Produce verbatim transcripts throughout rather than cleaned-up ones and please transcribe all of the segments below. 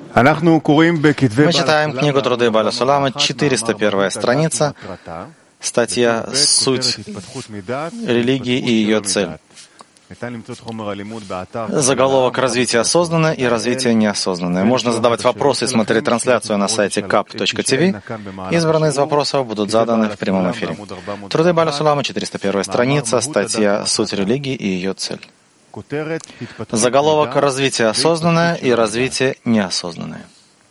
Мы читаем книгу Труды Бааля Сулама, четыреста первая страница, статья «Суть религии и ее цель». Заголовок «Развитие осознанное и развитие неосознанное». Можно задавать вопросы и смотреть трансляцию на сайте кап точка ти ви. Избранные из вопросов будут заданы в прямом эфире. Труды Бааля Сулама, четыреста первая страница, статья «Суть религии и ее цель». Заголовок «Развитие осознанное и развитие неосознанное».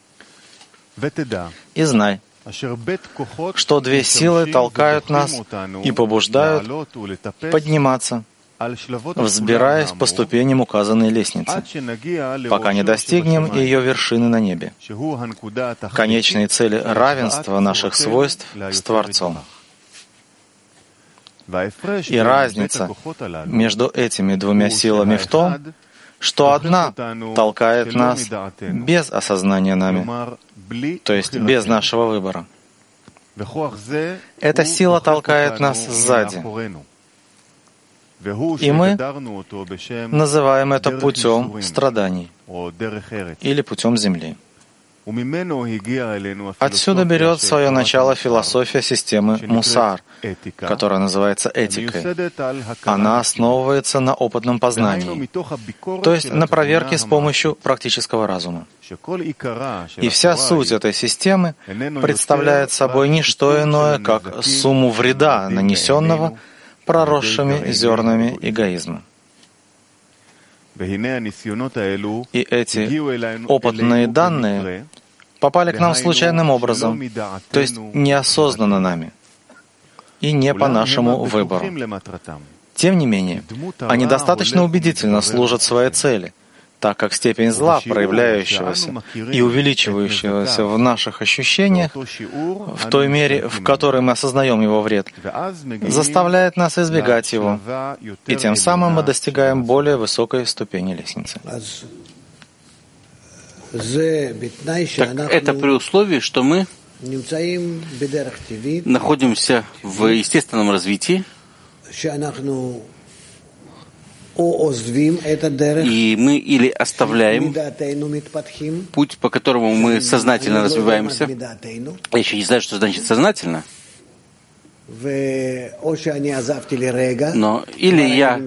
И знай, что две силы толкают нас и побуждают подниматься, взбираясь по ступеням указанной лестницы, пока не достигнем ее вершины на небе, конечной цели равенства наших свойств с Творцом. И разница между этими двумя силами в том, что одна толкает нас без осознания нами, то есть без нашего выбора. Эта сила толкает нас сзади. И мы называем это путем страданий или путем земли. Отсюда берет свое начало философия системы Мусар, которая называется этикой. Она основывается на опытном познании, то есть на проверке с помощью практического разума. И вся суть этой системы представляет собой не что иное, как сумму вреда, нанесенного проросшими зернами эгоизма. И эти опытные данные попали к нам случайным образом, то есть неосознанно нами, и не по нашему выбору. Тем не менее, они достаточно убедительно служат своей цели, так как степень зла, проявляющегося и увеличивающегося в наших ощущениях, в той мере, в которой мы осознаем его вред, заставляет нас избегать его, и тем самым мы достигаем более высокой ступени лестницы. Так это при условии, что мы находимся в естественном развитии, и мы или оставляем путь, по которому мы сознательно развиваемся. Я еще не знаю, что значит сознательно. Но или я,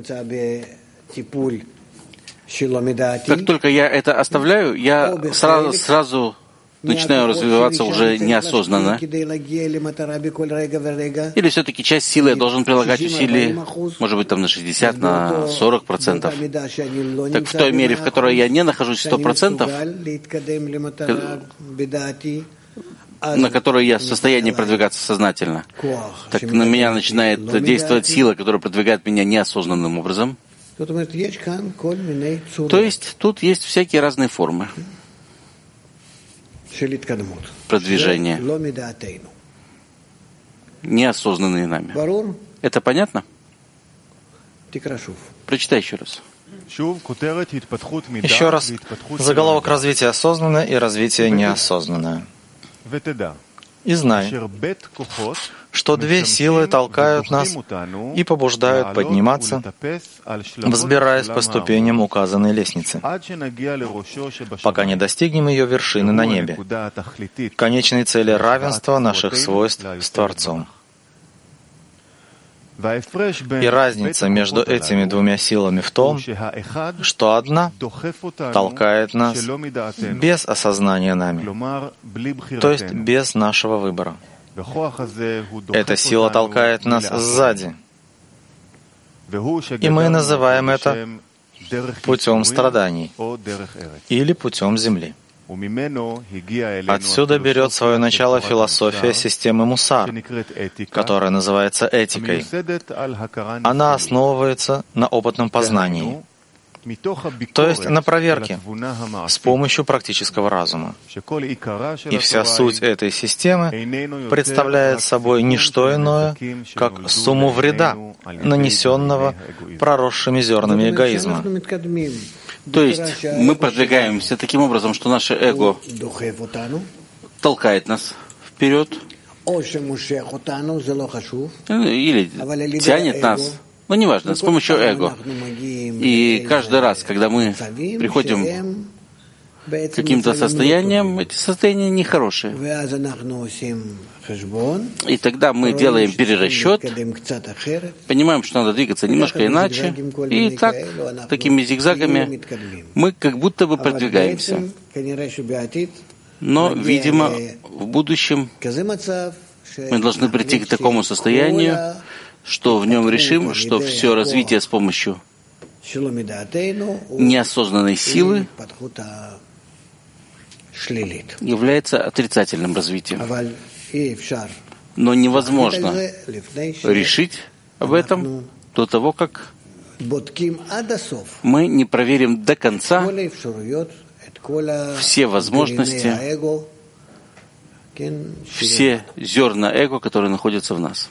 как только я это оставляю, я сразу, сразу начинаю развиваться уже неосознанно. Или все-таки часть силы я должен прилагать усилий, может быть, там на шестьдесят, на сорок процентов. Так в той мере, в которой я не нахожусь сто процентов, на которой я в состоянии продвигаться сознательно, так на меня начинает действовать сила, которая продвигает меня неосознанным образом. То есть тут есть всякие разные формы продвижения, неосознанные нами. Это понятно? Прочитай еще раз. Еще раз. Заголовок «Развитие осознанное и развитие неосознанное». И знай, что две силы толкают нас и побуждают подниматься, взбираясь по ступеням указанной лестницы, пока не достигнем ее вершины на небе, конечной цели равенства наших свойств с Творцом. И разница между этими двумя силами в том, что одна толкает нас без осознания нами, то есть без нашего выбора. Эта сила толкает нас сзади, и мы называем это путем страданий или путем земли. Отсюда берет свое начало философия системы Мусар, которая называется этикой. Она основывается на опытном познании, то есть на проверке с помощью практического разума. И вся суть этой системы представляет собой не что иное, как сумму вреда, нанесенного проросшими зернами эгоизма. То есть мы продвигаемся таким образом, что наше эго толкает нас вперед или тянет нас, но неважно, с помощью эго. И каждый раз, когда мы приходим каким-то состояниям, эти состояния нехорошие. И тогда мы делаем перерасчет, понимаем, что надо двигаться немножко иначе, и так, такими зигзагами мы как будто бы продвигаемся. Но, видимо, в будущем мы должны прийти к такому состоянию, что в нем решим, что все развитие с помощью неосознанной силы является отрицательным развитием. Но невозможно решить об этом до того, как мы не проверим до конца все возможности, все зерна эго, которые находятся в нас.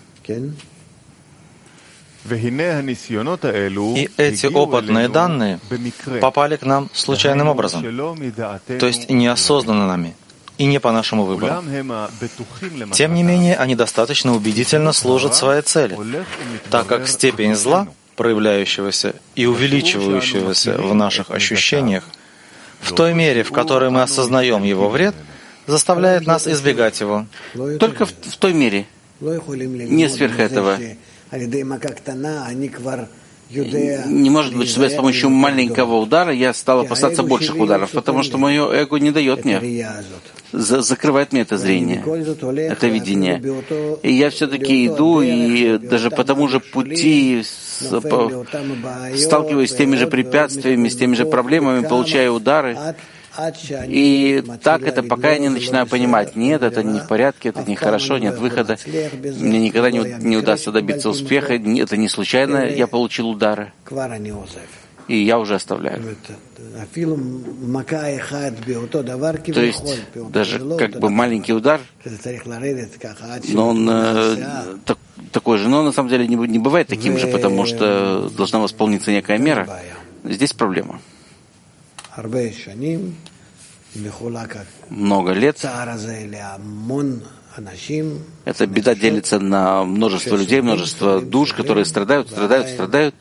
И эти опытные данные попали к нам случайным образом, то есть неосознанно нами и не по нашему выбору. Тем не менее, они достаточно убедительно служат своей цели, так как степень зла, проявляющегося и увеличивающегося в наших ощущениях, в той мере, в которой мы осознаем его вред, заставляет нас избегать его. Только в, в той мере, не сверх этого. Не может быть, что я с помощью маленького удара я стал опасаться больших ударов, потому что мое эго не дает мне, за, закрывает мне это зрение, это видение. И я все-таки иду, и даже по тому же пути с, по, сталкиваюсь с теми же препятствиями, с теми же проблемами, получаю удары. И так это, пока я не начинаю понимать, нет, это не в порядке, это нехорошо, нет выхода, мне никогда не, не удастся добиться успеха, это не случайно, я получил удары, и я уже оставляю. То есть даже как бы маленький удар, но он э, так, такой же, но на самом деле не, не бывает таким же, потому что должна восполниться некая мера. Здесь проблема. Много лет. Эта беда делится на множество людей, множество душ, которые страдают, страдают, страдают.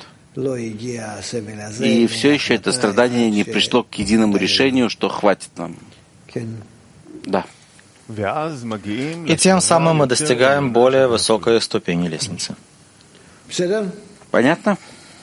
И все еще это страдание не пришло к единому решению, что хватит нам. Да. И тем самым мы достигаем более высокой ступени лестницы. Понятно?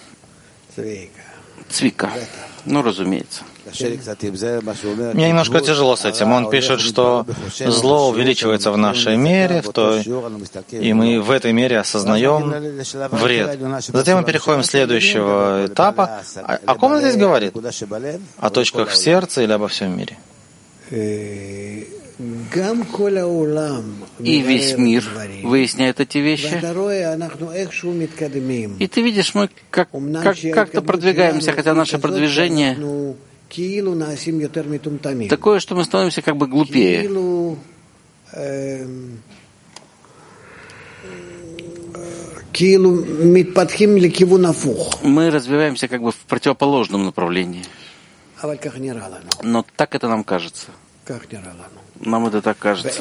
Цвика. Ну, разумеется. Мне немножко тяжело с этим. Он пишет, что зло увеличивается в нашей мере, в той, и мы в этой мере осознаем вред. Затем мы переходим к следующего этапа. О, о ком он здесь говорит? О точках в сердце или обо всем мире? И весь мир выясняет эти вещи. И ты видишь, мы как, как, как-то продвигаемся, хотя наше продвижение такое, что мы становимся как бы глупее. Мы развиваемся как бы в противоположном направлении. Но так это нам кажется. Нам это так кажется.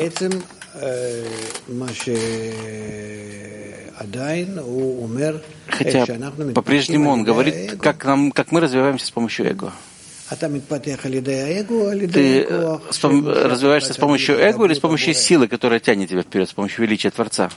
Хотя по-прежнему он говорит, как, нам, как мы развиваемся с помощью эго. Ты развиваешься с помощью эго или с помощью силы, которая тянет тебя вперед, с помощью величия Творца?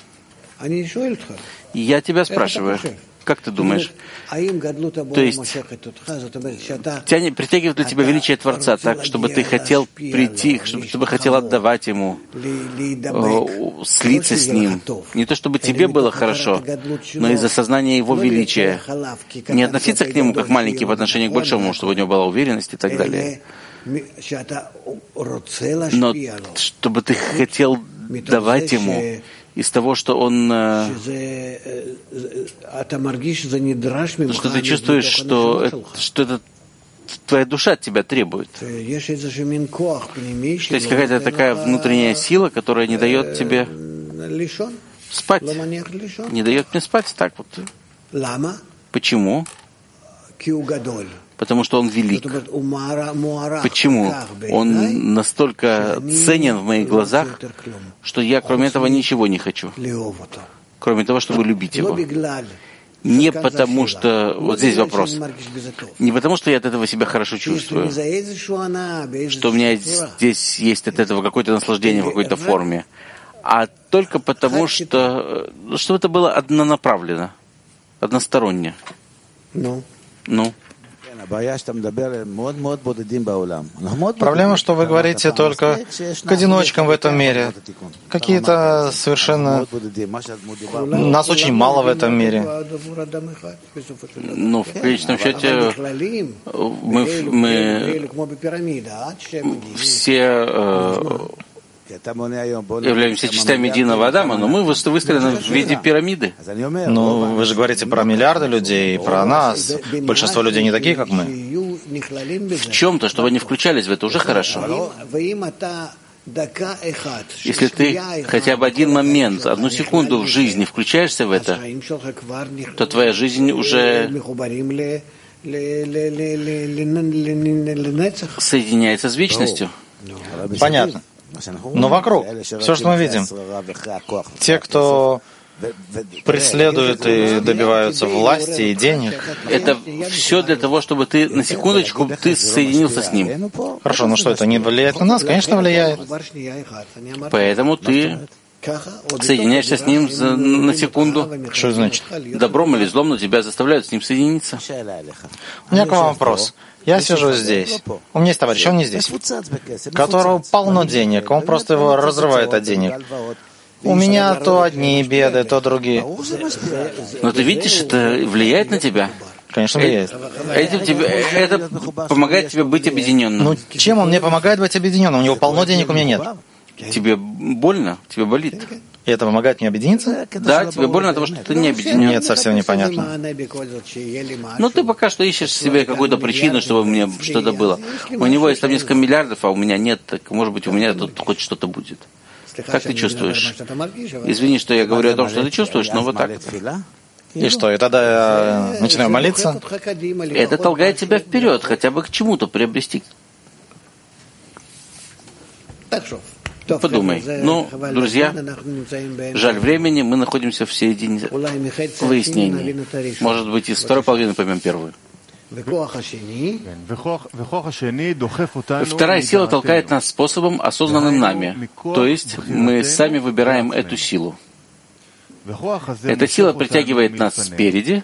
Я тебя спрашиваю, как ты думаешь? То есть тянет, притягивает ли тебя величие Творца так, чтобы ты хотел прийти, чтобы ты хотел отдавать Ему, слиться с Ним? Не то, чтобы тебе было хорошо, но из-за сознания Его величия. Не относиться к Нему как маленький по отношению к большому, чтобы у него была уверенность и так далее. Но чтобы ты хотел давать Ему из того, что он, что ты чувствуешь, что это, что это твоя душа от тебя требует. Что есть какая-то такая внутренняя сила, которая не дает тебе спать. Не дает мне спать так вот. Почему? Потому что он велик. Почему? Он настолько ценен в моих глазах, что я, кроме этого, ничего не хочу. Кроме того, чтобы любить его. Не потому что... Вот здесь вопрос. Не потому что я от этого себя хорошо чувствую, что у меня здесь есть от этого какое-то наслаждение в какой-то форме, а только потому что... Что это было однонаправленно, односторонне. Ну? Ну? Проблема, что вы говорите только к одиночкам в этом мире. Какие-то совершенно... Нас очень мало в этом мире. Ну, в конечном счете, мы, мы все э, являемся частями единого Адама, но мы выстроены в виде пирамиды. Ну, вы же говорите про миллиарды людей, про нас. Большинство людей не такие, как мы. В чем-то, чтобы они включались в это, уже хорошо. Если ты хотя бы один момент, одну секунду в жизни включаешься в это, то твоя жизнь уже соединяется с вечностью. Понятно. Но вокруг, все, что мы видим, те, кто преследуют и добиваются власти и денег, это все для того, чтобы ты на секундочку ты соединился с ним. Хорошо, но что, это не влияет на нас? Конечно, влияет. Поэтому ты соединяешься с ним на секунду. Что это значит? Добром или злом, но тебя заставляют с ним соединиться. У меня к вам вопрос. Я сижу здесь. У меня есть товарищ, он не здесь, у которого полно денег, он просто его разрывает от денег. У меня то одни беды, то другие. Но ты видишь, это влияет на тебя? Конечно, влияет. Этим тебе, это помогает тебе быть объединенным. Ну, чем он мне помогает быть объединенным? У него полно денег, у меня нет. Тебе больно? Тебе болит? И это помогает мне объединиться? Да, тебе больно, потому что ты не объединен. Нет, совсем непонятно. Ну, ты пока что ищешь себе какую-то причину, чтобы мне что-то было. У него есть там несколько миллиардов, а у меня нет, так, может быть, у меня тут хоть что-то будет. Как ты чувствуешь? Извини, что я говорю о том, что ты чувствуешь, но вот так. И что, и тогда я начинаю молиться? Это толкает тебя вперед, хотя бы к чему-то приобрести. Подумай. Ну, друзья, жаль времени, мы находимся в середине выяснений. Может быть, из второй половины поймем первую. Вторая сила толкает нас способом, осознанным нами. То есть мы сами выбираем эту силу. Эта сила притягивает нас спереди,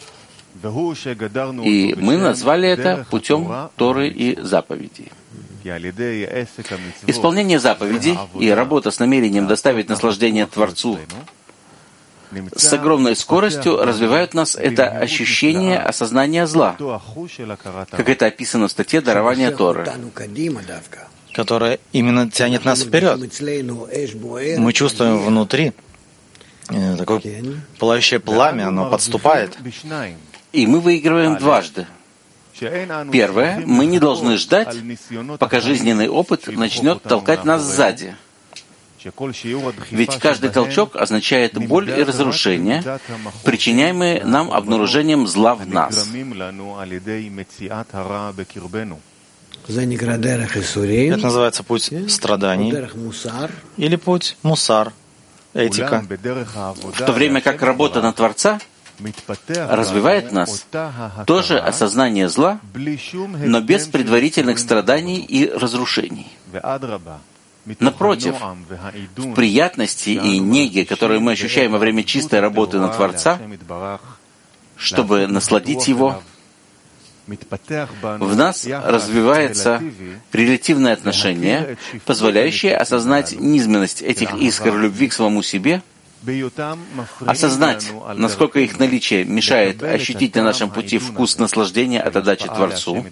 и мы назвали это путем Торы и заповедей. Исполнение заповедей и работа с намерением доставить наслаждение Творцу с огромной скоростью развивают нас это ощущение осознания зла, как это описано в статье «Дарование Торы», которая именно тянет нас вперед. Мы чувствуем внутри такое пылающее пламя, оно подступает. И мы выигрываем дважды. Первое, мы не должны ждать, пока жизненный опыт начнет толкать нас сзади. Ведь каждый толчок означает боль и разрушение, причиняемые нам обнаружением зла в нас. Это называется путь страданий или путь мусар, этика. В то время как работа на Творца развивает нас тоже осознание зла, но без предварительных страданий и разрушений. Напротив, в приятности и неге, которые мы ощущаем во время чистой работы на Творца, чтобы насладить Его, в нас развивается релятивное отношение, позволяющее осознать низменность этих искр любви к самому себе, осознать, насколько их наличие мешает ощутить на нашем пути вкус наслаждения от отдачи Творцу.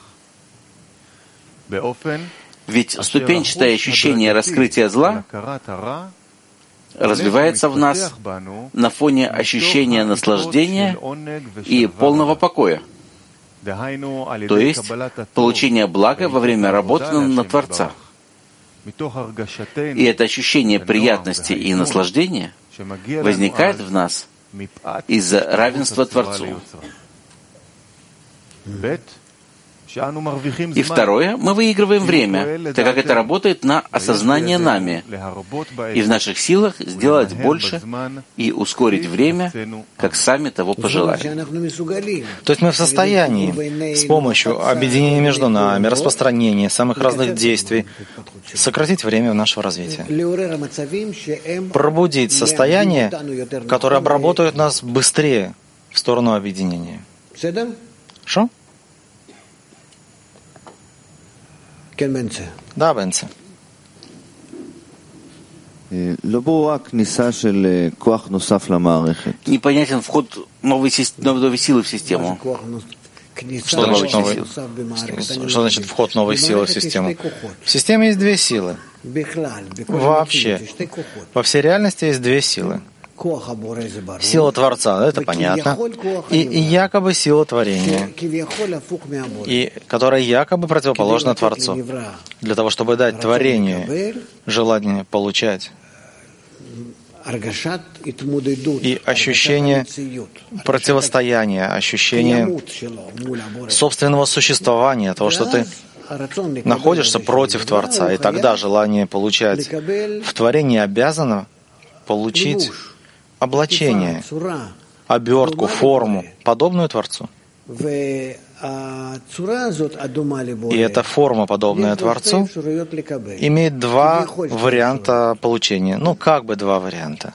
Ведь ступенчатое ощущение раскрытия зла развивается в нас на фоне ощущения наслаждения и полного покоя, то есть получения блага во время работы на Творца. И это ощущение приятности и наслаждения возникает в нас из-за равенства Творцу. И второе, мы выигрываем время, так как это работает на осознание нами. И в наших силах сделать больше и ускорить время, как сами того пожелаем. То есть мы в состоянии с помощью объединения между нами, распространения самых разных действий сократить время нашего развития. Пробудить состояние, которое обработает нас быстрее в сторону объединения. Хорошо? Да, Бенце. Непонятен вход новой, новой силы в систему. Что значит, новый, что значит вход новой силы в систему? В системе есть две силы. Вообще, во всей реальности есть две силы. Сила Творца, это понятно, и, и якобы сила творения, и которая якобы противоположна Творцу, для того, чтобы дать творению желание получать и ощущение противостояния, ощущение собственного существования, того, что ты находишься против Творца, и тогда желание получать в творении обязано получить облачение, обертку, форму, подобную Творцу. И эта форма, подобная Творцу, имеет два варианта получения. Ну, как бы два варианта.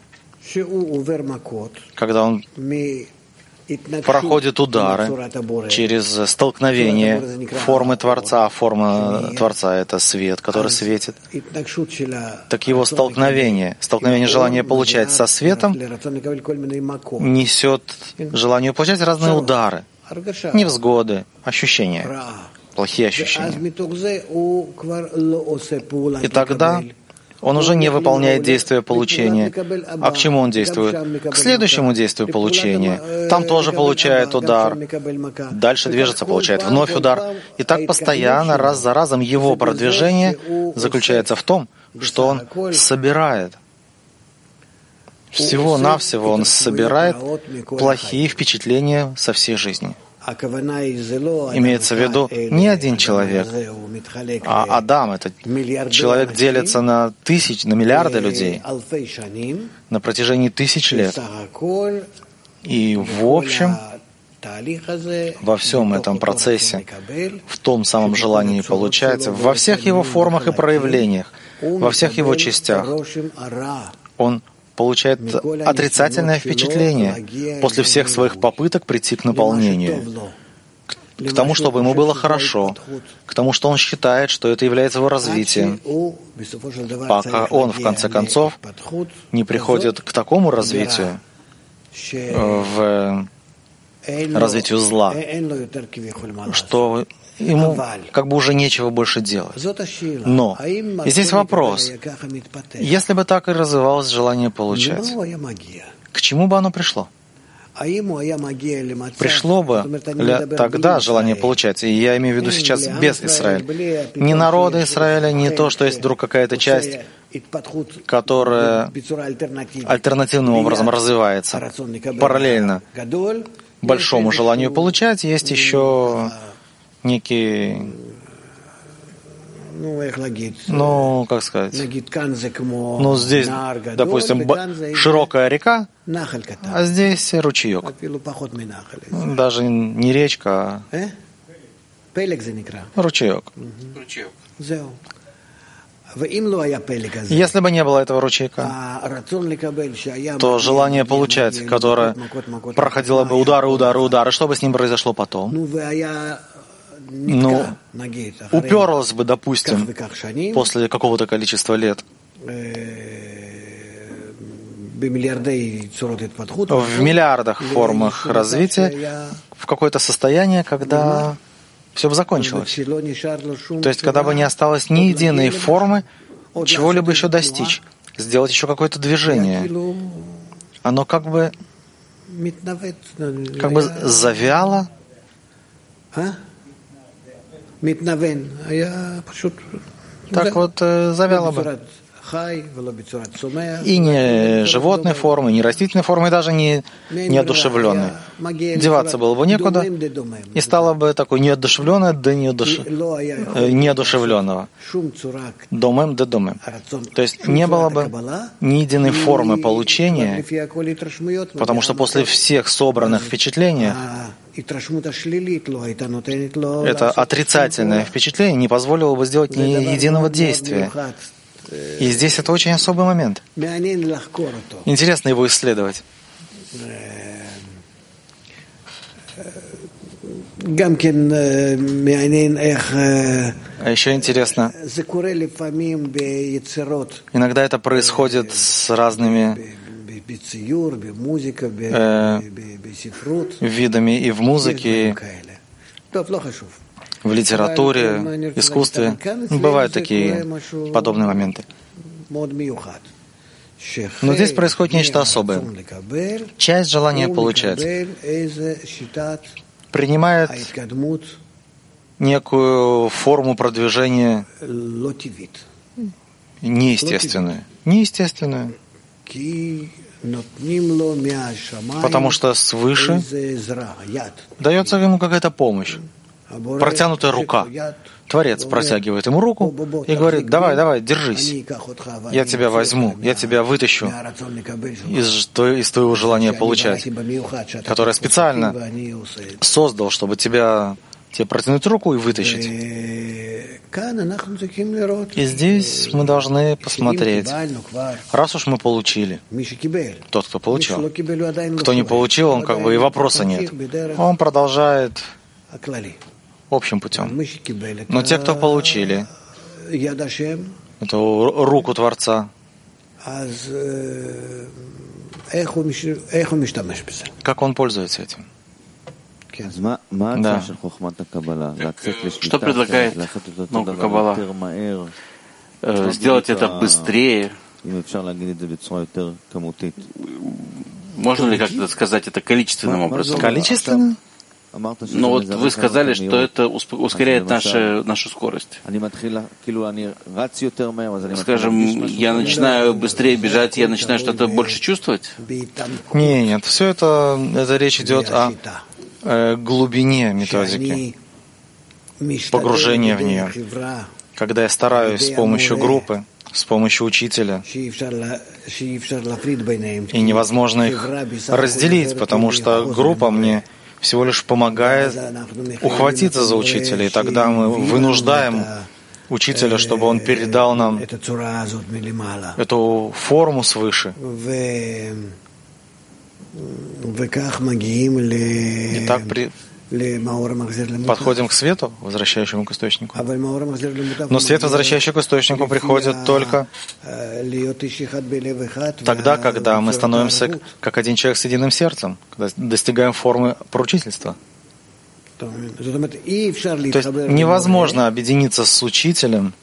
Когда он проходит удары через столкновение формы Творца, а форма Творца — это свет, который светит. Так его столкновение, столкновение желания получать со светом несет желание получать разные удары, невзгоды, ощущения, плохие ощущения. И тогда он уже не выполняет действия получения. А к чему он действует? К следующему действию получения. Там тоже получает удар. Дальше движется, получает вновь удар. И так постоянно, раз за разом, его продвижение заключается в том, что он собирает. Всего-навсего он собирает плохие впечатления со всей жизни. Имеется в виду не один человек, а Адам, этот человек делится на тысячи, на миллиарды людей на протяжении тысяч лет. И в общем, во всем этом процессе, в том самом желании получать, во всех его формах и проявлениях, во всех его частях, он получает отрицательное впечатление после всех своих попыток прийти к наполнению, к тому, чтобы ему было хорошо, к тому, что он считает, что это является его развитием, пока он, в конце концов, не приходит к такому развитию, в развитию зла, что ему как бы уже нечего больше делать. Но и здесь вопрос. Если бы так и развивалось желание получать, к чему бы оно пришло? Пришло бы тогда желание получать, и я имею в виду сейчас без Израиля. Не народа Израиля, не то, что есть вдруг какая-то часть, которая альтернативным образом развивается. Параллельно большому желанию получать есть еще некий, ну, как сказать, ну, здесь, допустим, широкая река, а здесь ручеек. Даже не речка, а ручеек. Если бы не было этого ручейка, то желание получать, которое проходило бы удары, удары, удары, что бы с ним произошло потом? Ну, уперлось бы, допустим, после какого-то количества лет в миллиардах формах развития в какое-то состояние, когда все бы закончилось. То есть, когда бы не осталось ни единой формы чего-либо еще достичь, сделать еще какое-то движение. Оно как бы, как бы завяло. Так вот, завяло бы. И не животной формы, не растительной формы, и даже не неодушевленной. Деваться было бы некуда, и стало бы такое неодушевленное до неодуш... неодушевленного. Домем до домем. То есть не было бы ни единой формы получения, потому что после всех собранных впечатлений это отрицательное впечатление не позволило бы сделать ни единого действия. И здесь это очень особый момент. Интересно его исследовать. А еще интересно, иногда это происходит с разными э, видами и в музыке, в литературе, искусстве. Бывают такие подобные моменты. Но здесь происходит нечто особое. Часть желания получать принимает некую форму продвижения неестественную. Неестественную. Потому что свыше дается ему какая-то помощь. Протянутая рука. Творец протягивает ему руку и говорит: давай, давай, держись. Я тебя возьму, я тебя вытащу из, из твоего желания получать, которое специально создал, чтобы тебя, тебе протянуть руку и вытащить. И здесь мы должны посмотреть, раз уж мы получили, тот, кто получил. Кто не получил, он как бы и вопроса нет. Он продолжает общим путем. Но те, кто получили эту руку Творца, как он пользуется этим? Да. Что предлагает наука Каббала? Сделать это быстрее. Можно ли как-то сказать это количественным образом? Количественно? Но вот вы сказали, что это ускоряет нашу, нашу скорость. Скажем, я начинаю быстрее бежать, я начинаю что-то больше чувствовать? Нет, нет, все это, это речь идет о э, глубине методики, погружения в нее. Когда я стараюсь с помощью группы, с помощью учителя, и невозможно их разделить, потому что группа мне всего лишь помогает ухватиться за учителя, и тогда мы вынуждаем учителя, чтобы он передал нам эту форму свыше. И так при... подходим к свету, возвращающему к источнику. Но свет, возвращающий к источнику, приходит только тогда, когда мы становимся как один человек с единым сердцем, когда достигаем формы поручительства. То есть невозможно объединиться с учителем,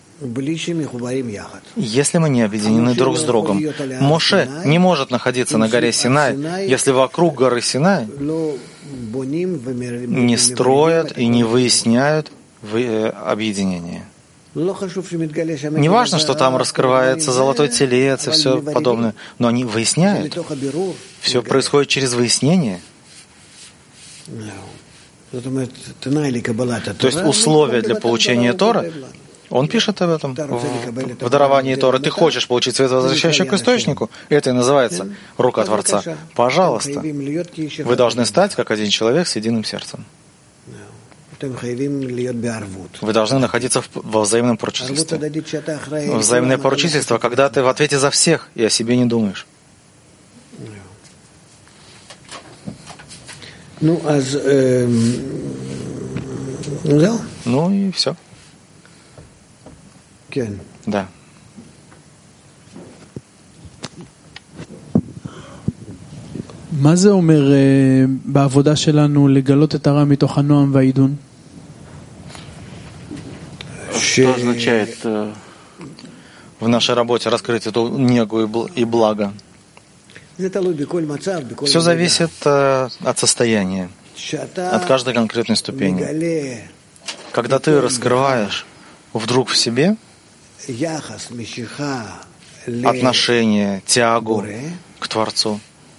если мы не объединены друг с другом. Моше не может находиться на горе Синай, если вокруг горы Синай не строят и не выясняют объединение. Не важно, что там раскрывается золотой телец и все подобное, но они выясняют. Все происходит через выяснение. То есть условия для получения Торы, он пишет об этом в, в даровании Торы. Ты хочешь получить свет, возвращающий к источнику? Это и называется рука Творца. Пожалуйста, вы должны стать как один человек с единым сердцем. Вы должны находиться в, во взаимном поручительстве. Взаимное поручительство, когда ты в ответе за всех и о себе не думаешь. Ну, аз, э, ну и все. Кен. Да. מה זה אומר בעבודה שלנו לגלות את הרע מתוך הנועם והעידון? Что означает в нашей работе раскрыть эту негу и благо? Все зависит э, от состояния, от каждой конкретной ступени. Когда ты раскрываешь вдруг в себе отношение, тягу к Творцу.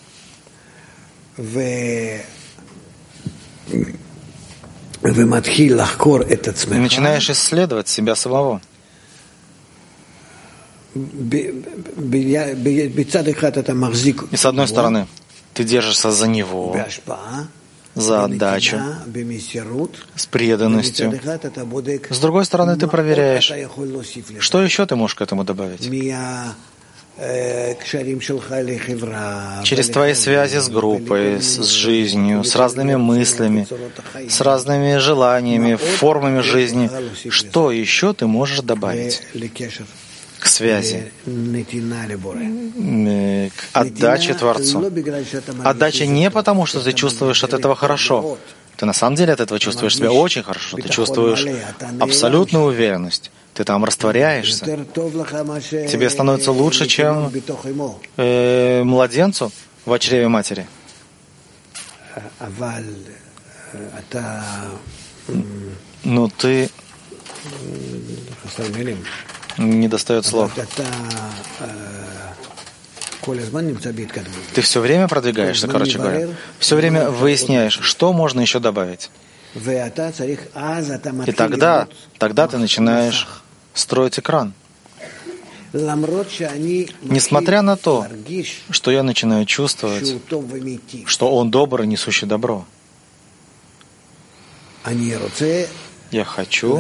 И начинаешь исследовать себя самого. И с одной стороны, ты держишься за него, за отдачу, с преданностью. С другой стороны, ты проверяешь, что еще ты можешь к этому добавить. Через твои связи с группой, с жизнью, с разными мыслями, с разными желаниями, формами жизни. Что еще ты можешь добавить к связи, к отдаче Творцу? Отдача не потому, что ты чувствуешь от этого хорошо. Ты на самом деле от этого чувствуешь себя очень хорошо. Ты чувствуешь абсолютную уверенность. Ты там растворяешься. Тебе становится лучше, чем э, младенцу в чреве матери. Но ты не достает слов. Ты все время продвигаешься, короче говоря. Все время выясняешь, что можно еще добавить. И тогда, тогда ты начинаешь строить экран. Несмотря на то, что я начинаю чувствовать, что он добр и несущий добро, я хочу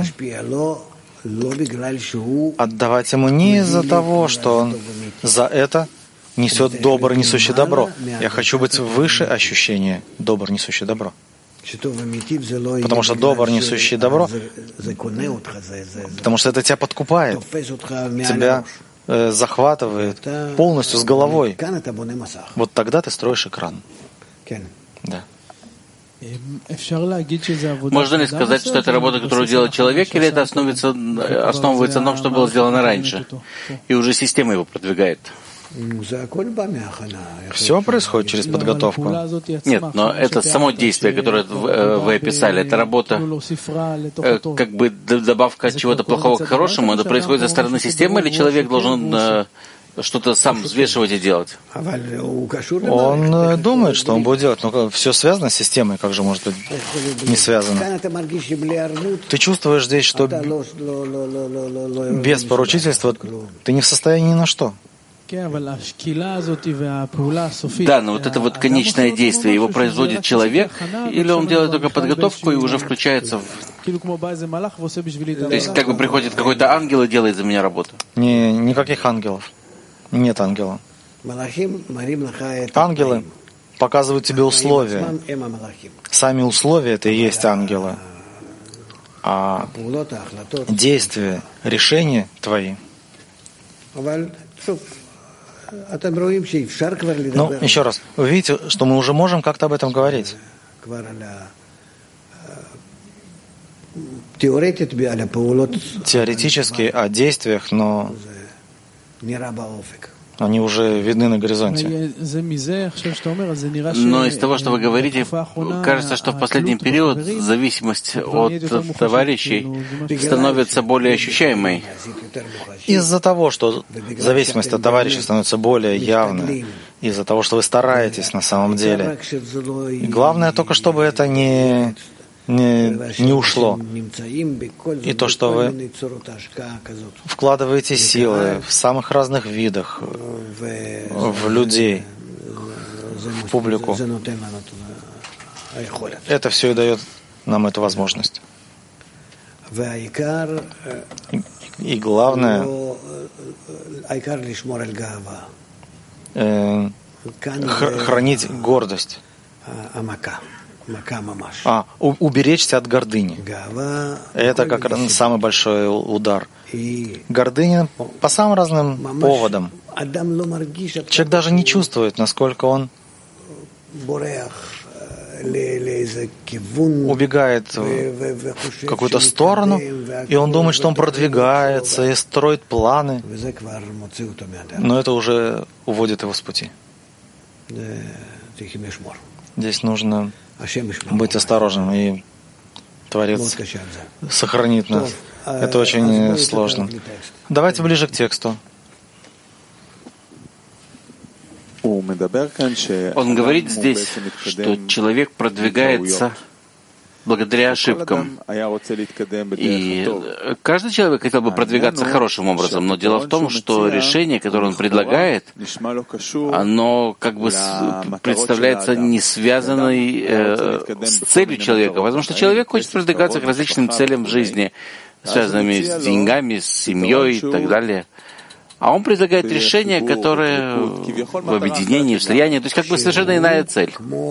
отдавать ему не из-за того, что он за это несет добр и несущий добро. Я хочу быть выше ощущения добр, несущий добро. Потому что добр, несущий добро, потому что это тебя подкупает, тебя э, захватывает полностью с головой. Вот тогда ты строишь экран. Да. Можно ли сказать, что это работа, которую делает человек, или это основывается, основывается на том, что было сделано раньше, и уже система его продвигает? Все происходит через подготовку. Нет, но это само действие, которое вы описали, это работа, как бы добавка чего-то плохого к хорошему, это происходит со стороны системы, или человек должен что-то сам взвешивать и делать? Он думает, что он будет делать, но все связано с системой, как же может быть не связано? Ты чувствуешь здесь, что без поручительства ты не в состоянии ни на что. Да, но вот это вот конечное действие, его производит человек, или он делает только подготовку и уже включается в... То есть как бы приходит какой-то ангел и делает за меня работу? Не, никаких ангелов. Нет ангела. Ангелы показывают тебе условия. Сами условия — это и есть ангелы. А действия, решения твои. Ну, еще раз, вы видите, что мы уже можем как-то об этом говорить. Теоретически о действиях, но они уже видны на горизонте. Но из того, что вы говорите, кажется, что в последний период зависимость от товарищей становится более ощущаемой. Из-за того, что зависимость от товарищей становится более явной, из-за того, что вы стараетесь на самом деле. И главное только, чтобы это не, не, не ушло. И то, что вы вкладываете силы в самых разных видах, в людей, в публику, это все и дает нам эту возможность. И главное э, хранить гордость. А, уберечься от гордыни. Это как раз самый большой удар. Гордыня по самым разным поводам. Человек даже не чувствует, насколько он убегает в какую-то сторону, и он думает, что он продвигается и строит планы, но это уже уводит его с пути. Здесь нужно быть осторожным, и Творец сохранит нас Это очень сложно. Давайте ближе к тексту. Он говорит здесь, что человек продвигается благодаря ошибкам. И каждый человек хотел бы продвигаться хорошим образом, но дело в том, что решение, которое он предлагает, оно как бы представляется не связанной э, с целью человека, потому что человек хочет продвигаться к различным целям в жизни, связанными с деньгами, с семьей и так далее. А он предлагает решение, которое в объединении, в слиянии, то есть как бы совершенно иная цель.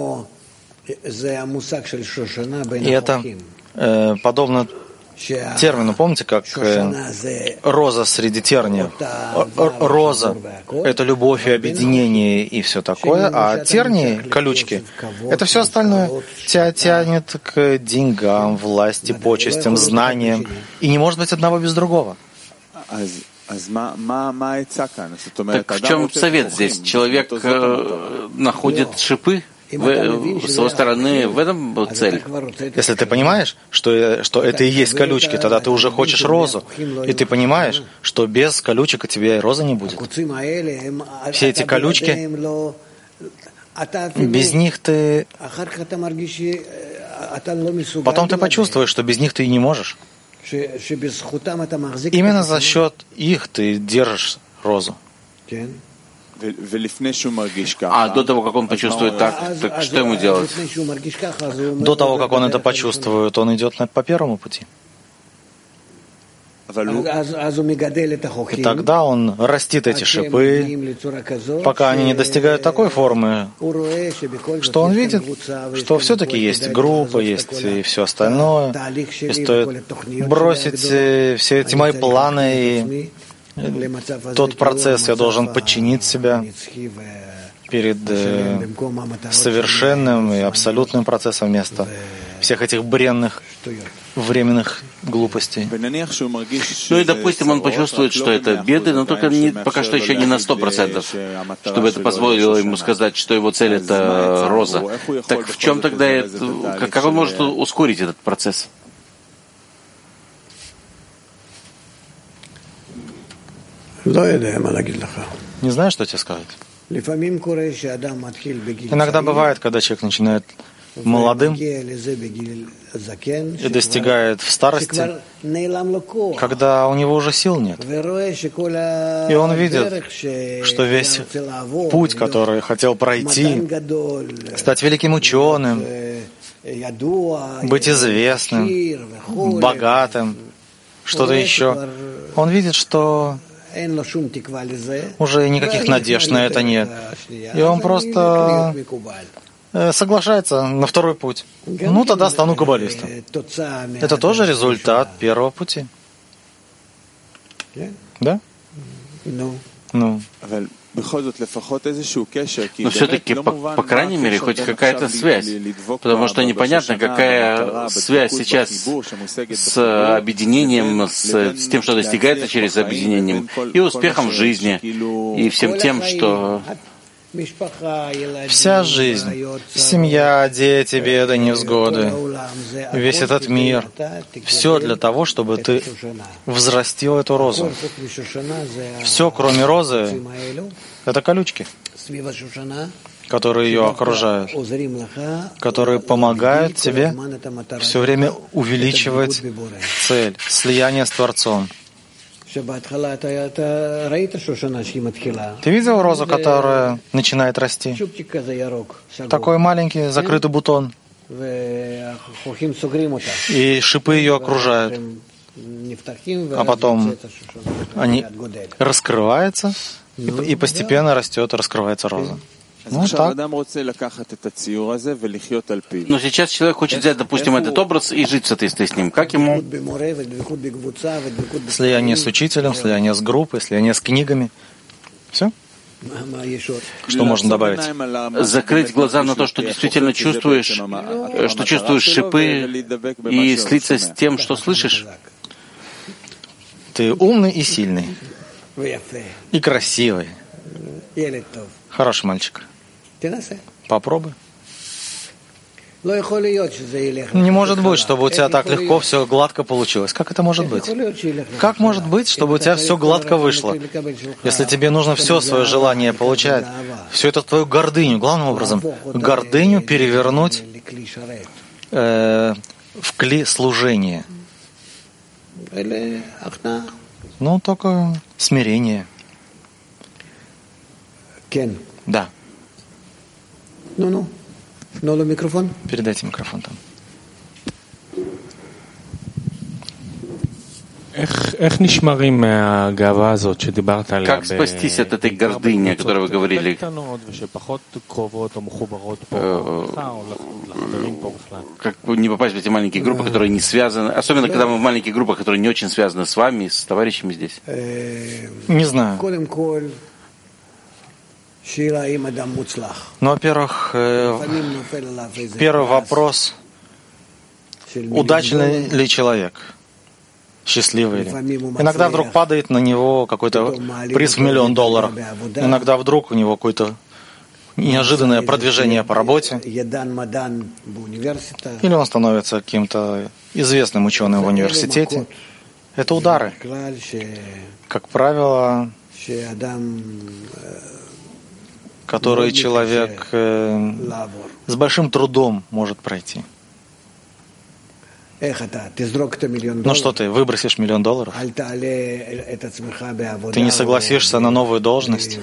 И это э, подобно термину, помните, как э, роза среди терниев. Роза — это любовь и объединение и все такое, а тернии, колючки — это все остальное. Тебя тянет к деньгам, власти, почестям, знаниям. И не может быть одного без другого. Так в чем совет здесь? Человек э, находит шипы? В, с его стороны в этом цель. Если ты понимаешь, что, что это и есть колючки, тогда ты уже хочешь розу. И ты понимаешь, что без колючек у тебя и розы не будет. Все эти колючки, без них ты... Потом ты почувствуешь, что без них ты и не можешь. Именно за счет их ты держишь розу. А до того, как он почувствует так, так что ему делать? До того, как он это почувствует, он идет по первому пути. И тогда он растит эти шипы, пока они не достигают такой формы, что он видит, что все-таки есть группа, есть и все остальное, и стоит бросить все эти мои планы и тот процесс, я должен подчинить себя перед э, совершенным и абсолютным процессом вместо всех этих бренных, временных глупостей. Ну и, допустим, он почувствует, что это беды, но только не, пока что еще не на сто процентов, чтобы это позволило ему сказать, что его цель — это роза. Так в чем тогда это, как он может ускорить этот процесс? Не знаю, что тебе сказать. Иногда бывает, когда человек начинает молодым и достигает в старости, когда у него уже сил нет. И он видит, что весь путь, который хотел пройти, стать великим ученым, быть известным, богатым, что-то еще, он видит, что уже никаких надежд на это нет. И он просто соглашается на второй путь. Ну, тогда стану каббалистом. Это тоже результат первого пути. Да? Ну. Но все-таки, по, по крайней мере, хоть какая-то связь. Потому что непонятно, какая связь сейчас с объединением, с, с тем, что достигается через объединением, и успехом в жизни, и всем тем, что... Вся жизнь, семья, дети, беды, невзгоды, весь этот мир, все для того, чтобы ты взрастил эту розу. Все, кроме розы, это колючки, которые ее окружают, которые помогают тебе все время увеличивать цель, слияние с Творцом. Ты видел розу, которая начинает расти? Такой маленький закрытый бутон. И шипы ее окружают. А потом они раскрываются, и постепенно растет, раскрывается роза. Ну, так. Но сейчас человек хочет взять, допустим, этот образ и жить в соответствии с ним. Как ему? Слияние с учителем, слияние с группой, слияние с книгами. Все? Что можно добавить? Закрыть глаза на то, что действительно чувствуешь, что чувствуешь шипы, и слиться с тем, что слышишь. Ты умный и сильный. И красивый. Хороший мальчик. Попробуй. Не может быть, чтобы у тебя так легко все гладко получилось. Как это может быть? Как может быть, чтобы у тебя все гладко вышло? Если тебе нужно все свое желание получать, всю эту твою гордыню, главным образом, гордыню перевернуть э, в кли служения. Ну, только смирение. Да. Ну-ну. Ну, микрофон. Передайте микрофон там. Как спастись от этой гордыни, о которой вы говорили? Как не попасть в эти маленькие группы, которые не связаны, особенно когда мы в маленьких группах, которые не очень связаны с вами, с товарищами здесь? Не знаю. Ну, во-первых, э, первый вопрос, удачный ли человек, счастливый ли. Иногда вдруг падает на него какой-то приз в миллион долларов, иногда вдруг у него какое-то неожиданное продвижение по работе, или он становится каким-то известным ученым в университете. Это удары. Как правило, которые человек э, с большим трудом может пройти. Ну что ты, выбросишь миллион долларов? Ты не согласишься на новую должность?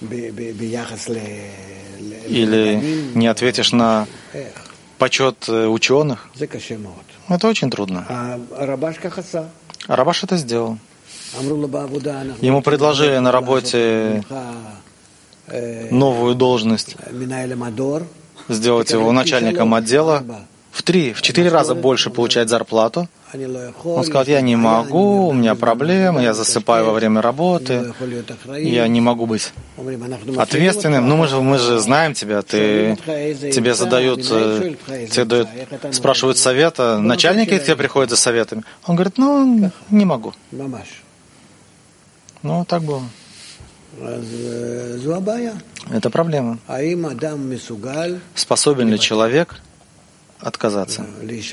Или не ответишь на почет ученых? Это очень трудно. А Рабаш это сделал. Ему предложили на работе новую должность, сделать его начальником отдела, в три, в четыре раза больше получать зарплату. Он сказал, я не могу, у меня проблемы, я засыпаю во время работы, я не могу быть ответственным. Ну мы же, мы же знаем тебя, ты, тебе задают, тебе дают, спрашивают совета, начальники к тебе приходят за советами. Он говорит, ну, не могу. Ну, так было. Это проблема. Способен ли человек отказаться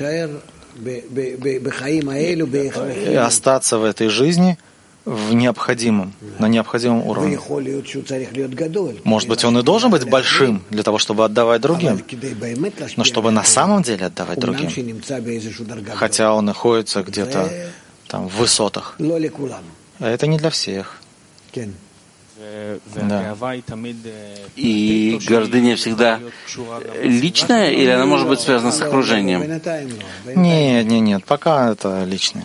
и остаться в этой жизни в необходимом, на необходимом уровне? Может быть, он и должен быть большим для того, чтобы отдавать другим, но чтобы на самом деле отдавать другим, хотя он находится где-то там в высотах. А это не для всех. Да. И гордыня всегда личная, или она может быть связана с окружением? Нет, нет, нет, пока это личное.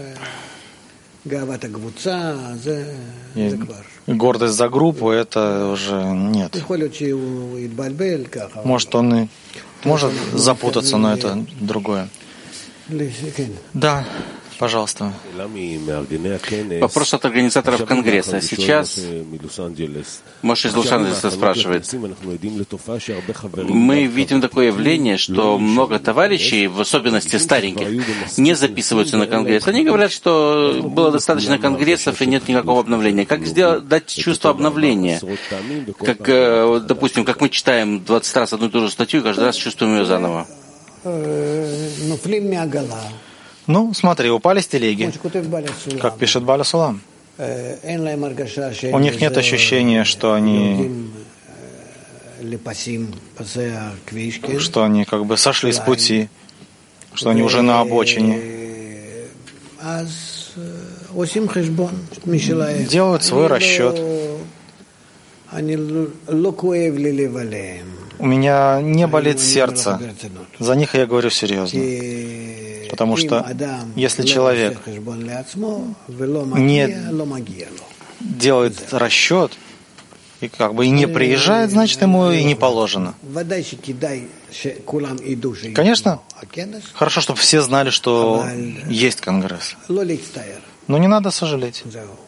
И гордость за группу это уже нет. Может, он и может запутаться, но это другое. Да. Пожалуйста. Вопрос от организаторов Конгресса. Сейчас Моше из Лос-Анджелеса спрашивает. Мы видим такое явление, что много товарищей, в особенности стареньких, не записываются на Конгресс. Они говорят, что было достаточно конгрессов и нет никакого обновления. Как сделать, дать чувство обновления? Как, допустим, как мы читаем двадцать раз одну и ту же статью и каждый раз чувствуем ее заново. Ну, смотри, упали с телеги, как пишет Баля Сулам. У них нет ощущения, что они, что они как бы сошли с пути, что они уже на обочине. Делают свой расчет. У меня не болит сердце. За них я говорю серьезно. Потому что если человек не делает расчет и как бы и не приезжает, значит ему и не положено. Конечно, хорошо, чтобы все знали, что есть Конгресс. Но не надо сожалеть.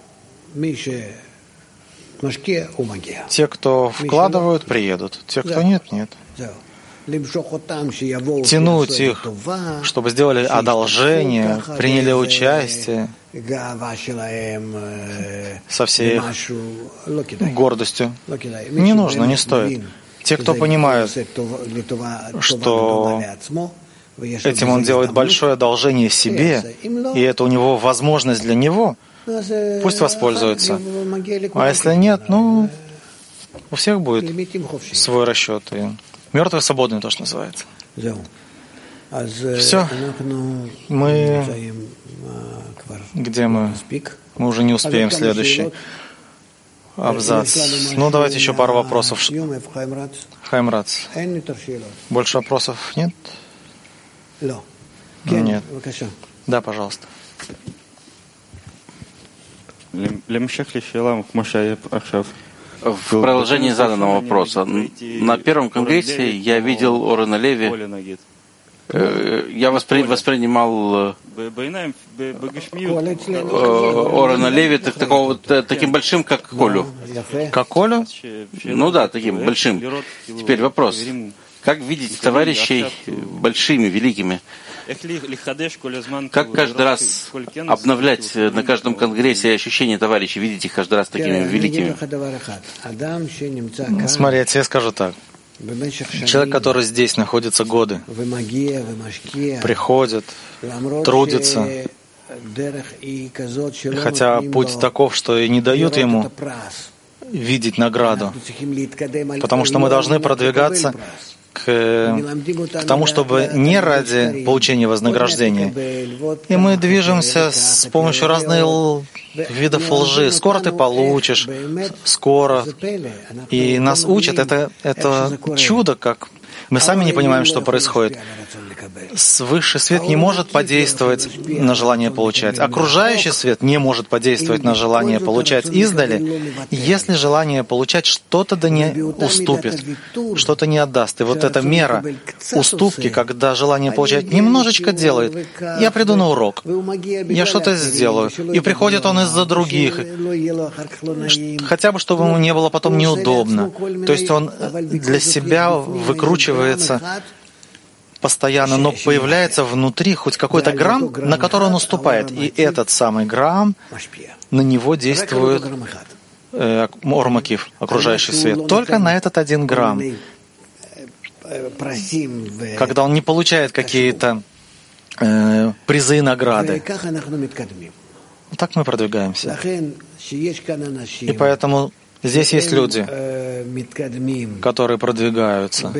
Те, кто вкладывают, приедут. Те, кто нет, нет. Тянуть их, чтобы сделали одолжение, приняли участие со всей их гордостью. Не нужно, не стоит. Те, кто понимают, что этим он делает большое одолжение себе, и это у него возможность для него, пусть воспользуется. А если нет, ну, у всех будет свой расчет. И мертвые свободные, то, что называется. Все. Мы... Где мы? Мы уже не успеем следующий абзац. Ну, давайте еще пару вопросов. Хаим Рац. Больше вопросов нет? Нет. Да, пожалуйста. В продолжении заданного вопроса. На первом конгрессе я видел Орена Леви. Я воспри, воспринимал Орена Леви так, такого, таким большим, как Колю. Как Колю? Ну да, таким большим. Теперь вопрос. Как видеть товарищей большими, великими? Как каждый раз обновлять на каждом конгрессе ощущение товарищей, видеть их каждый раз такими великими? Смотри, я тебе скажу так. Человек, который здесь находится годы, приходит, трудится, хотя путь таков, что и не дают ему видеть награду, потому что мы должны продвигаться к, к тому, чтобы не ради получения вознаграждения. И мы движемся с помощью разных видов лжи. Скоро ты получишь, скоро. И нас учат, это, это чудо, как мы сами не понимаем, что происходит. Высший свет не может подействовать на желание получать. Окружающий свет не может подействовать на желание получать издали, если желание получать что-то да не уступит, что-то не отдаст. И вот эта мера уступки, когда желание получать немножечко делает, я приду на урок, я что-то сделаю, и приходит он из-за других, хотя бы, чтобы ему не было потом неудобно. То есть он для себя выкручивает постоянно, но появляется внутри хоть какой-то грамм, на который он уступает. И этот самый грамм, на него действует э, Ормакив, окружающий свет. Только на этот один грамм. Когда он не получает какие-то э, призы и награды. Вот так мы продвигаемся. И поэтому здесь есть люди, которые продвигаются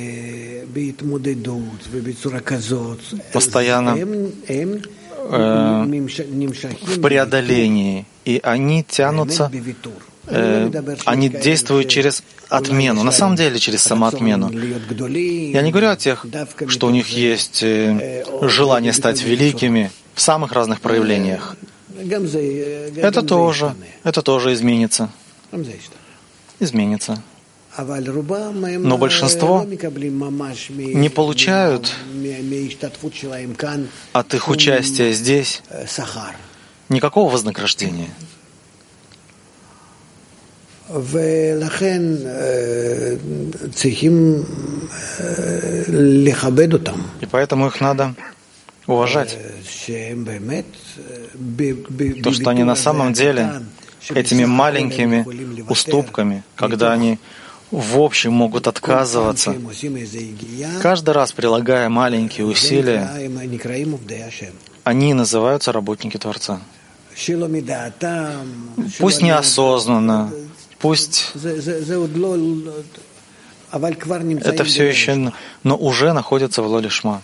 постоянно э, в преодолении, и они тянутся, э, они действуют через отмену, на самом деле через самоотмену. Я не говорю о тех, что у них есть э, желание стать великими в самых разных проявлениях. Это тоже, это тоже изменится. Изменится. Но большинство не получают от их участия здесь никакого вознаграждения. И поэтому их надо уважать. То, что они на самом деле этими маленькими уступками, когда они в общем могут отказываться, каждый раз прилагая маленькие усилия, они называются работники Творца. Пусть неосознанно, пусть это все еще, но уже находится в Лолишма.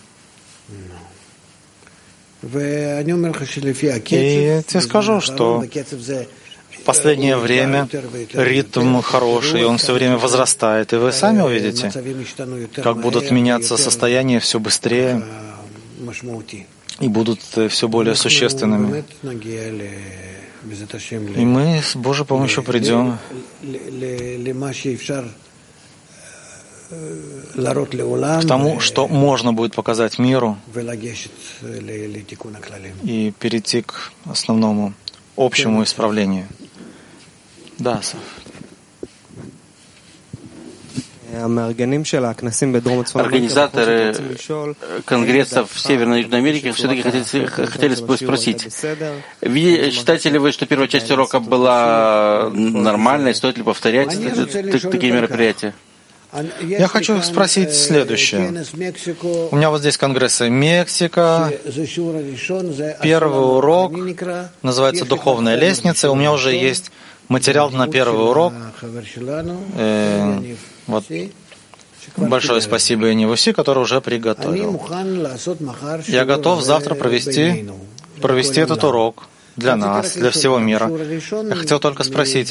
И я тебе скажу, что в последнее время ритм хороший, он все время возрастает, и вы сами увидите, как будут меняться состояния все быстрее и будут все более существенными. И мы с Божьей помощью придем к тому, что можно будет показать миру, и перейти к основному общему исправлению. Да, Сав. Организаторы конгрессов в Северной и Южной Америке все-таки хотели, хотели спросить, считаете ли вы, что первая часть урока была нормальной, стоит ли повторять такие мероприятия? Я хочу спросить следующее. У меня вот здесь конгрессы Мексика. Первый урок называется «Духовная лестница». У меня уже есть материал на первый урок. Э, вот. Большое спасибо Инивуси, который уже приготовил. Я готов завтра провести, провести этот урок для нас, для всего мира. Я хотел только спросить,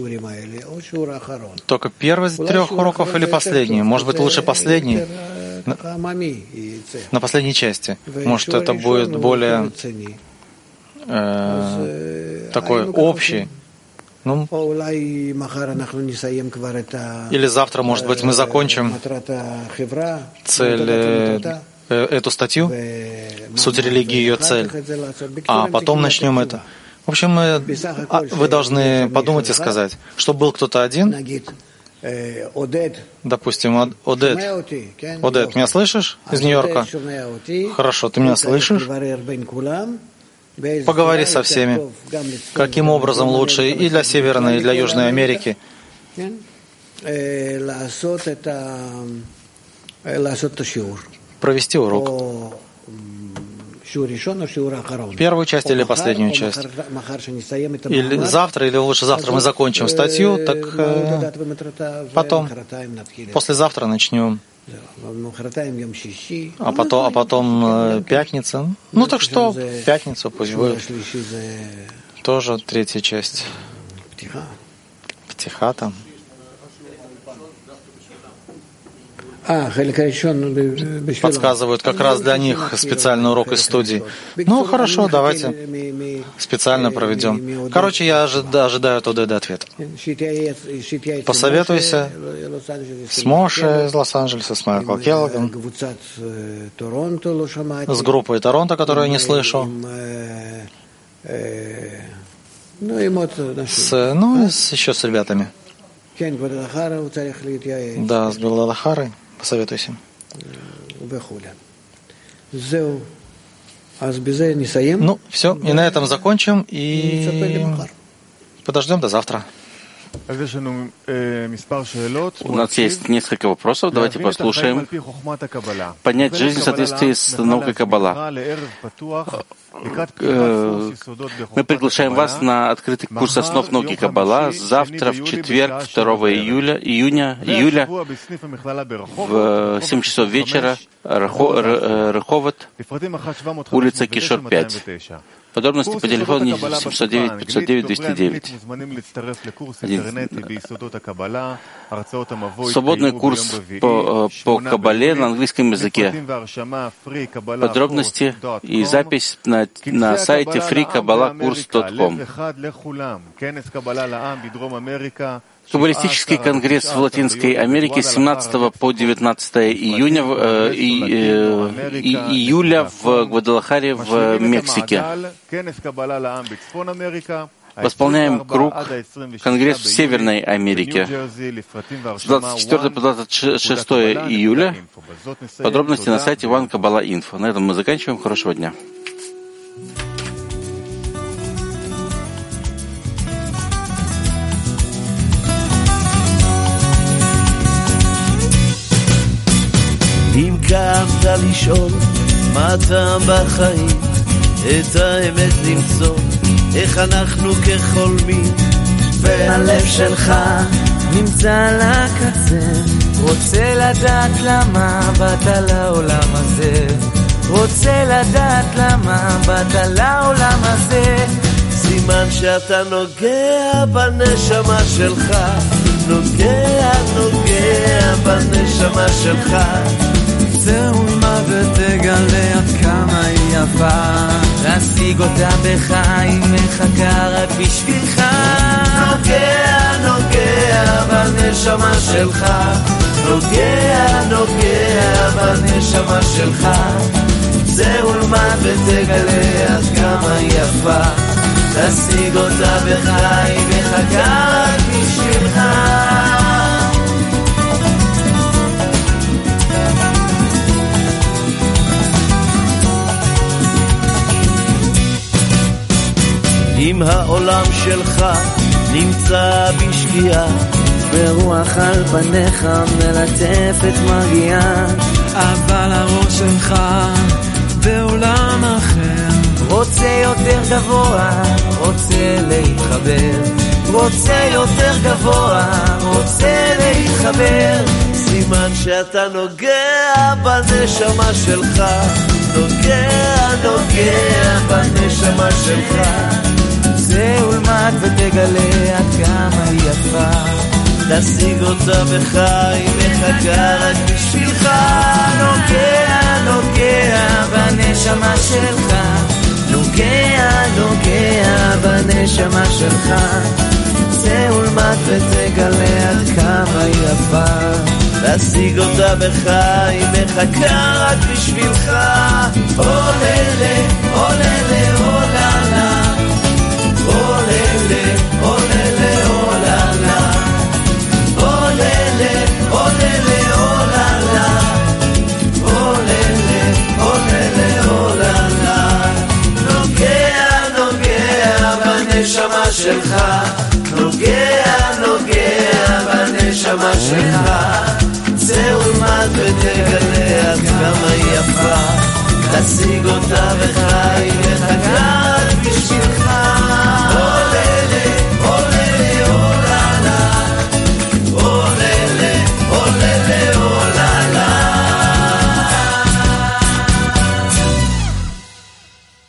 только первый из трех уроков или последний? Может быть, лучше последний? На, на последней части. Может, это будет более э, такой общий. Ну, или завтра, может быть, мы закончим цель, э, эту статью, суть религии, ее цель, а потом начнем это. В общем, мы, а, вы должны подумать и сказать, что был кто-то один, допустим, Одет. Одет, меня слышишь из Нью-Йорка? Хорошо, ты меня слышишь? Поговори со всеми, каким образом лучше и для Северной, и для Южной Америки провести урок. Первую часть или последнюю часть? Или завтра, или лучше завтра мы закончим статью, так э, потом, послезавтра начнем. А потом, а потом э, пятница. Ну так что, в пятницу пусть будет. Тоже третья часть. Птиха там. Подсказывают как раз для них специальный урок из студии. Ну, хорошо, давайте специально проведем. Короче, я ожидаю от ОДД ответ. Посоветуйся с Моше из Лос-Анджелеса, с Майклом Келлогом, с группой Торонто, которую я не слышу, с, ну, с, еще с ребятами. Да, с Гладалахарой. Посоветуйся. Ну, все, и на этом закончим, и подождем до завтра. У нас есть несколько вопросов, давайте послушаем. Понять жизнь в соответствии с наукой Каббала. Мы приглашаем вас на открытый курс основ науки Каббала завтра, в четверг, второго июля, июня, июля, в семь часов вечера, Реховот, улица Кишор, пять. Подробности по телефону семьсот девять пятьсот девять двести девять. Свободный курс по, по Каббале на английском языке. Подробности и запись на, на сайте фри каббала курс точка ком. Каббалистический конгресс в Латинской Америке с семнадцатого по девятнадцатое июня, э, и, э, и, июля в Гвадалахаре в Мексике. Восполняем круг конгресс в Северной Америке с двадцать четвёртого по двадцать шестое июля. Подробности на сайте One Kabbalah Info. На этом мы заканчиваем. Хорошего дня. אם קמת לשאול מה טעם בחיים, את האמת למצוא, איך אנחנו כחולמים, והלב שלך נמצא על הקצה, רוצה לדעת למה באת לעולם הזה, רוצה לדעת למה באת לעולם הזה, סימן שאתה נוגע בנשמה שלך, נוגע, נוגע בנשמה שלך, זהו מה ותגלה עד כמה היא יפה, להשיג אותה בחיים מחכה רק בשבילך, נוגע, נוגע בנשמה שלך, נוגע, נוגע בנשמה שלך, זהו מה ותגלה עד כמה היא יפה, להשיג אותה בחיים מחכה רק בשבילך. אם העולם שלך נמצא בשקיעה, ברוח על פניך מלטפת מגיעה, אבל הראש שלך בעולם אחר. רוצה יותר גבוה, רוצה להתחבר, רוצה יותר גבוה, רוצה להתחבר. סימן שאתה נוגע בנשמה שלך, נוגע, נוגע בנשמה שלך. זה ולמד ותגלה עד כמה היא יפה, תשיג אותה בך, היא מחכה רק בשבילך. נוגע, נוגע בנשמה שלך, נוגע, נוגע בנשמה שלך. צא ולמד ותגלה עד כמה היא יפה, תשיג אותה בך, היא מחכה רק בשבילך. עוללה, עוללה, עוללה, עוללה, עוללה, עוללה, עוללה, עוללה, עוללה, עוללה, עוללה, עוללה. נוגע, נוגע בנשמה שלך, נוגע, נוגע בנשמה שלך. צא ולמד ותגלה עד כמה היא יפה, תשיג אותה בך, היא מחכה